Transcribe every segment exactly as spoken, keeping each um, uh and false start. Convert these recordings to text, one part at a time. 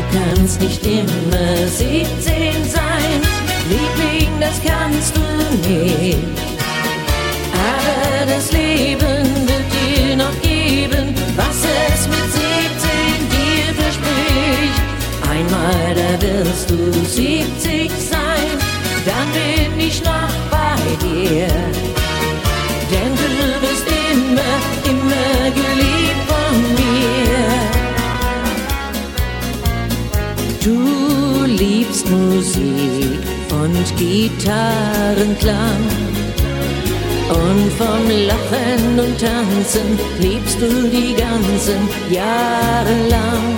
kannst nicht immer siebzehn sein, Liebling, das kannst du nicht. Aber das Leben wird dir noch geben, was es mit siebzehn dir verspricht. Einmal, da wirst du siebzig sein, dann bin ich noch bei dir. Denn du bist immer, immer geliebt von mir. Du liebst Musik und Gitarrenklang, und vom Lachen und Tanzen liebst du die ganzen Jahre lang.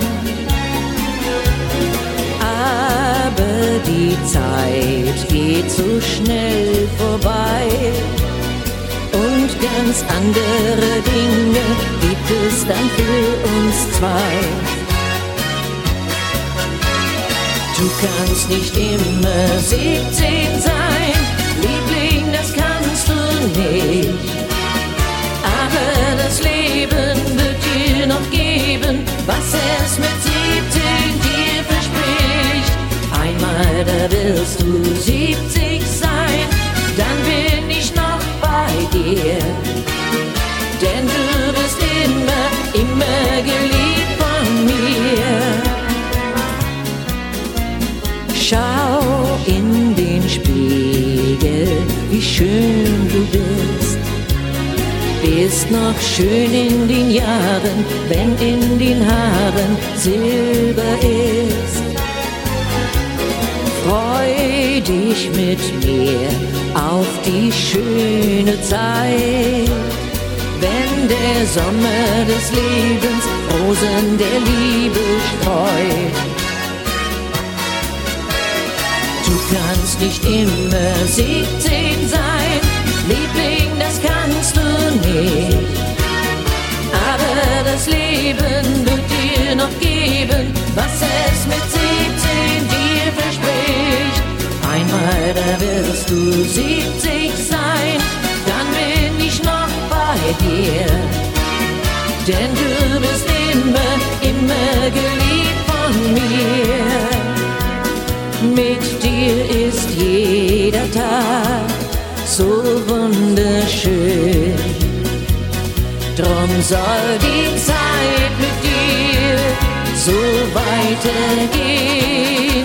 Aber die Zeit geht so schnell vorbei, und ganz andere Dinge gibt es dann für uns zwei. Du kannst nicht immer siebzehn sein, Liebling, das kannst du nicht. Aber das Leben wird dir noch geben, was es mit siebzehn dir verspricht. Einmal, da wirst du siebzig sein, dann bin ich noch bei dir. Denn du bist immer, immer geliebt von mir. Schau in den Spiegel, wie schön du bist. Bist noch schön in den Jahren, wenn in den Haaren Silber ist. Freu dich mit mir auf die schöne Zeit, wenn der Sommer des Lebens Rosen der Liebe streut. Du kannst nicht immer siebzehn sein, Liebling, das kannst du nicht. Aber das Leben wird dir noch geben, was es mit siebzehn dir verspricht. Einmal, da wirst du siebzig sein, dann bin ich noch bei dir. Denn du bist immer, immer geliebt von mir. Mit dir ist jeder Tag so wunderschön. Drum soll die Zeit mit dir so weitergehen.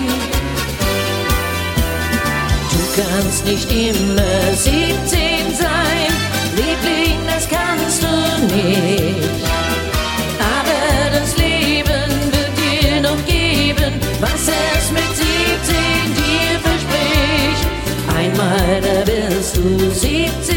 Du kannst nicht immer siebzehn sein, Liebling, das kannst du nicht. Aber das Leben wird dir noch geben, was es mit siebzehn dir verspricht. Einmal, da wirst du siebzehn